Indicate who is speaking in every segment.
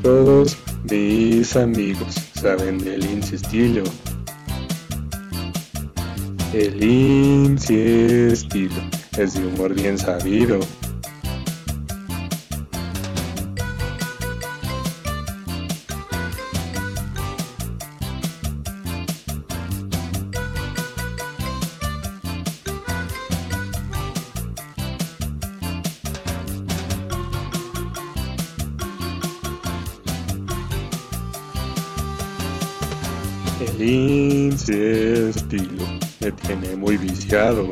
Speaker 1: Todos mis amigos saben del Lince estilo. El Lince estilo es de humor bien sabido. El Lince estilo me tiene muy viciado.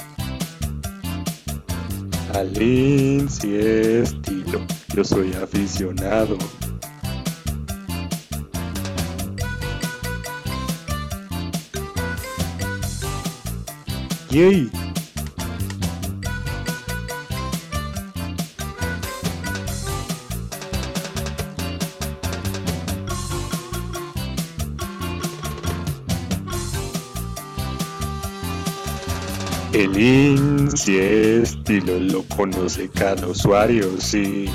Speaker 1: Al Lince estilo yo soy aficionado. ¡Yay! El Lince estilo lo conoce cada usuario, sí.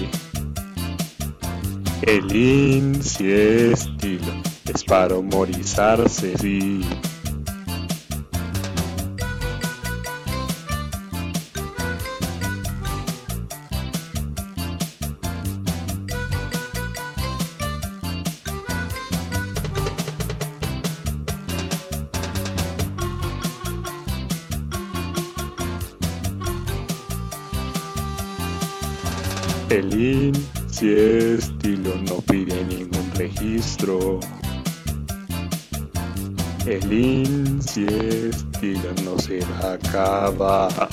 Speaker 1: El Lince estilo es para humorizarse, sí. El Lince estilo no pide ningún registro. El Lince estilo no se va a acabar.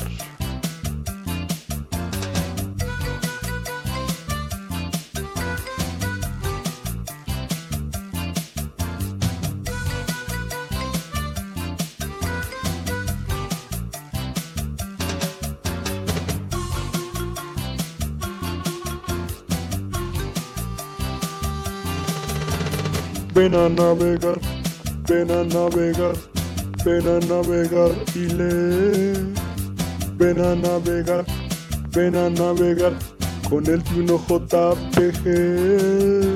Speaker 1: Ven a navegar, ven a navegar, ven a navegar y lee. Ven a navegar con el 1 JPG.